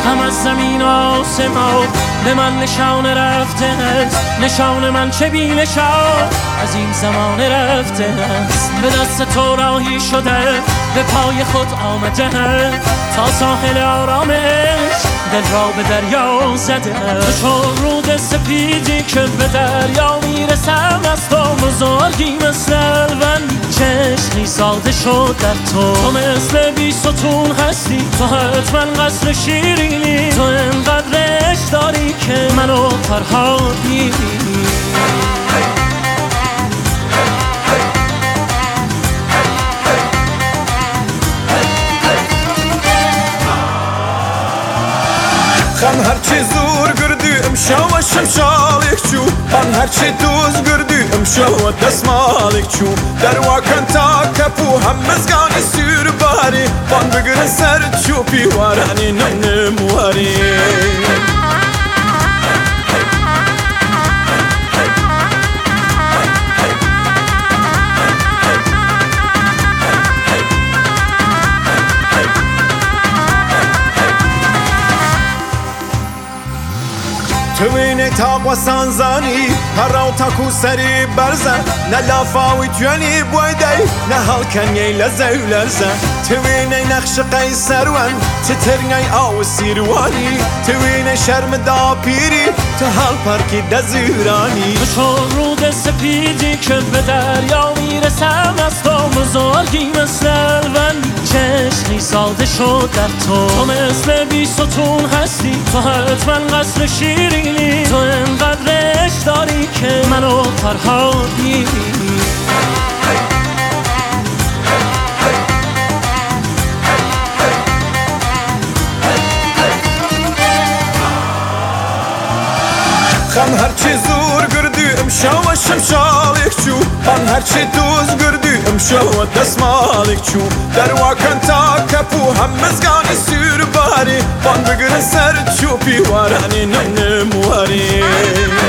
هم از زمین و آسمان به من نشانه رفته است. نشان من چه بی نشان از این زمان رفته است. به دست تو راهی شده به پای خود آمده تا ساحل آرامش دل را به دریا زده. تو چون رود سپیدی که به دریا میرسم از تو بزرگی مثل الوند چشمی ساده شد در تو مثل بی ستون هستی. تو حتما قصر شیرینی تو انقدر عشق داری که منو فرهاد میبینی. خم هرچی زور گردی امشو و شمشالک چو من هرچی دوز گردی امشو و دستمالک چو در واکن تا کپو هم مزگانی سیر باری بان بگرن سر چوپی وارانی نمواری. توینه تاق و سانزانی هراو تاکو سری برزه نه لافاوی توانی بویدی نه هالکنی لزه و لرزه. توینه نقش قیسروان تترنی آو سیروانی توینه شرم دا پیری تو حال پرکی دزیرانی. تو چون رود سپیدی که به دریا میرسم از تو بزرگی مثل الوند چشمی ساده شد در تو مثل بی ستون هستی. تو حتما قصر شیرینی تو انقدر عشق داری که منو فرهاد میبینی. خم هرچی زور گردی امشو و شمشالک چو من هرچی دوز گردی امشو و دستمالک چو در واکن تا کپو هم مزگانی سیر باری بان بگرن سر چوپی وارانی نمواری.